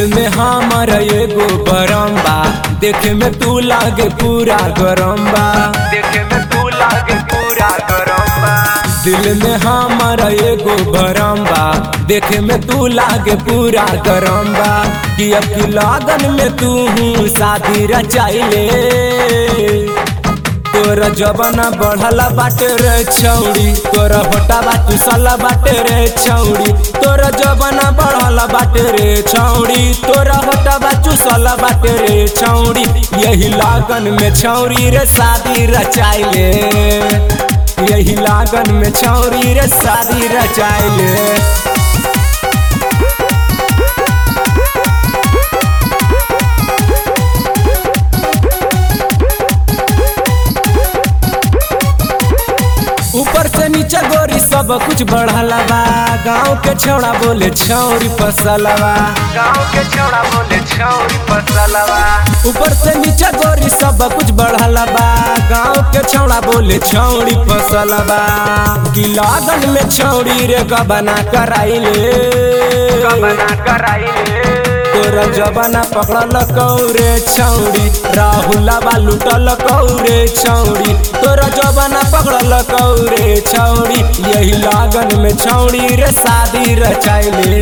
में हमारा एगो बरम बा, देखे में तू लागे पूरा गरम बा, देखे में तू लागे पूरा गरम बा। दिल में हमारा एगो भरम बा, देखे में तू लागे पूरा गरम बा। कि अब की लगन में तू शादी रचाइले, तोरा जबाना बढ़ला बाटे रे छौड़ी, तोरा होटा बाटू सला बाटे रे छौड़ी, तोरा जबाना बढ़ला बाटे रे छौड़ी, तोरा होटा बाटू सला बाटे रे छौड़ी। यही लगन में छौड़ी रे शादी रचाइले, यही लगन में छौड़ी रे शादी रचाइले। ऊपर से नीचे गोरी सब कुछ बढ़ला बा, गाँव के छौड़ा बोले छौरी फसलवा, गाँव के छौड़ा बोले छौरी फसलवा। ऊपर से नीचे गोरी सब कुछ बढ़ला बा, गाँव के छौड़ा बोले छौरी फसलवा। कि लगन में छौड़ी रे गबना कराइले, गबना कराइले। तोरा जबाना पकड़ल कौरे छौड़ी, राहुलवा लुटल कौरे छौड़ी, तोरा जबाना पकड़ल कौरे छौड़ी। यही लगन में छौड़ी रे शादी रचाइले।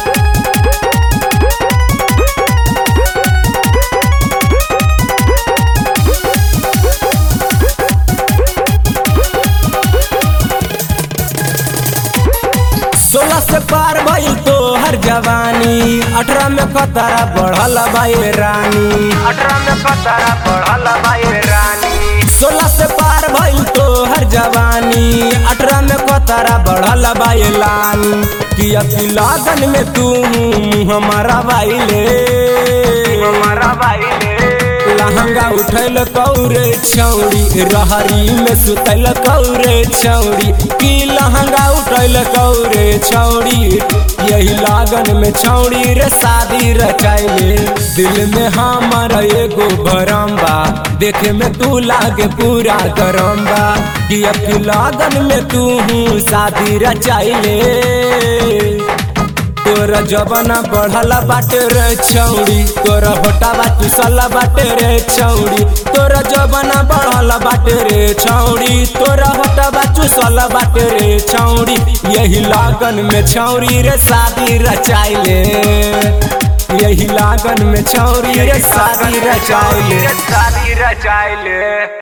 सोलह से पार भइल तो हर जवानी, 18 में खतरा बढ़ल बाई रानी, 18 में खतरा बढ़ल बाई रानी। 16 से पार भइल तो हर जवानी, 18 में खतरा बढ़ल बाई लानी। कि अब की लगन में तू हमारा बाइले, हमारा बाइले। लहंगा उठैल कौरे छौड़ी, रहरी में सुतैल कौरे छौड़ी, की लहंगा उठैल कौरे छौड़ी। यही लगन में छौड़ी रे शादी रचाइले। दिल में हमारा एगो भरम बा, देखे में तू लागे पूरा गरम बा। कि अब की लगन में तू शादी रचाइले, तोरा जबाना बढ़ला बाटे रे छौड़ी, तोरा होटा बाटू सला बाटे रे छौड़ी, तोरा जबाना बढ़ला बाटे रे छौड़ी, तोरा होटा बाटू सला बाटे रे छौड़ी। यही लगन में छौड़ी रे शादी रचाइले, यही लगन में छौड़ी रे शादी रचाइले। शादी रचाइले।